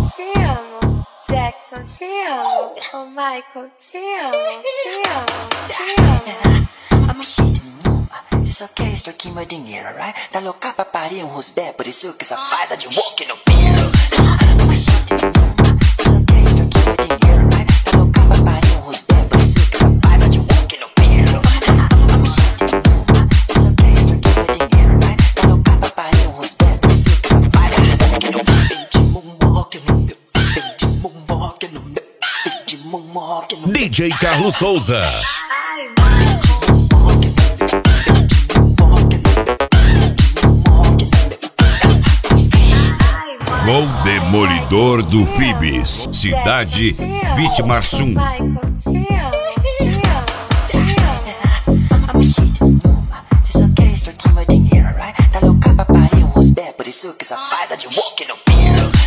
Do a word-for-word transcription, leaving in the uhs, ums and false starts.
te amo. Jackson, te amo. Oh, Michael, te amo, te amo, te amo. I'm a shit nenhuma, você só quer extorquir meu dinheiro, right? Tá louca pra parir um rosbé, por isso que só faz a de walk no piero. I'm a shit nenhuma, você só quer extorquir meu dinheiro, right? Tá louca pra parir um rosbé, por isso que só faz a de walk no piero. I'm a shit nenhuma, você só quer extorquir meu dinheiro, right? Tá louca pra parir um rosbé, por isso que só faz a de walk no piero. Vem de moonwalk no meu, vem de moonwalk no meu, vem de moonwalk no meu. D J Carlos Souza. O Demolidor do Fibes, Cidade Vitimarsum. I'm a shit nenhuma, você só quer extorquir meu dinheiro, right? Tá louca pra parir um rosbé, por isso que só faz a de walk no piero.